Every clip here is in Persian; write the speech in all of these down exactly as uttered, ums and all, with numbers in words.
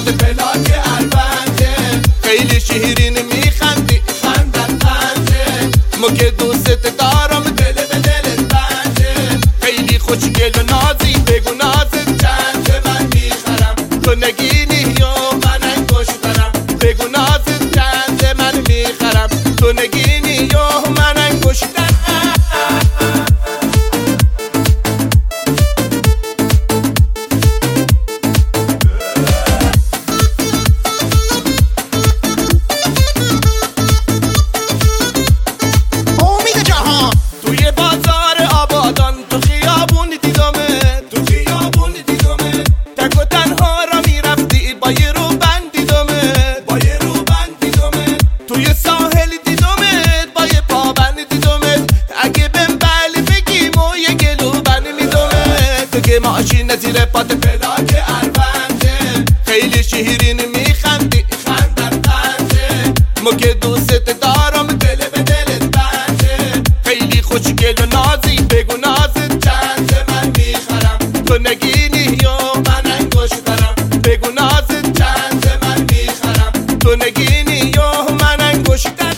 پات پلاک البنده، خیلی شیرین میخندی خندن خنده، ما که دوست دارم دل به دلت بنده، خیلی خوشگل و نازی بگو نازت چنده من میخرم تو نگینی یا من انگشترم، بگو نازت چنده من میخرم تو نگینی یا من انگشترم. ماشین زیر پات پلاک البنده، خیلی شیرین میخندی خندن خنده، ما که دوست دارم دل به دلت بنده، خیلی خوشگل و نازی بگو نازت چنده من میخرم تو نگینی یا من انگشترم، بگو نازت چنده من میخرم تو نگینی یا من انگشترم.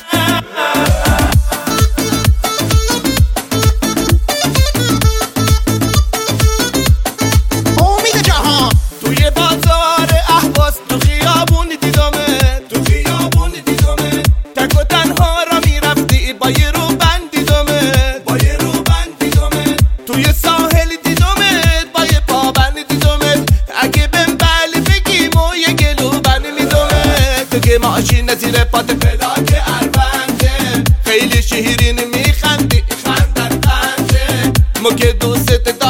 ماشین زیر پات پلاک البنده، خیلی شیرین میخندی خندن خنده، ما که دوست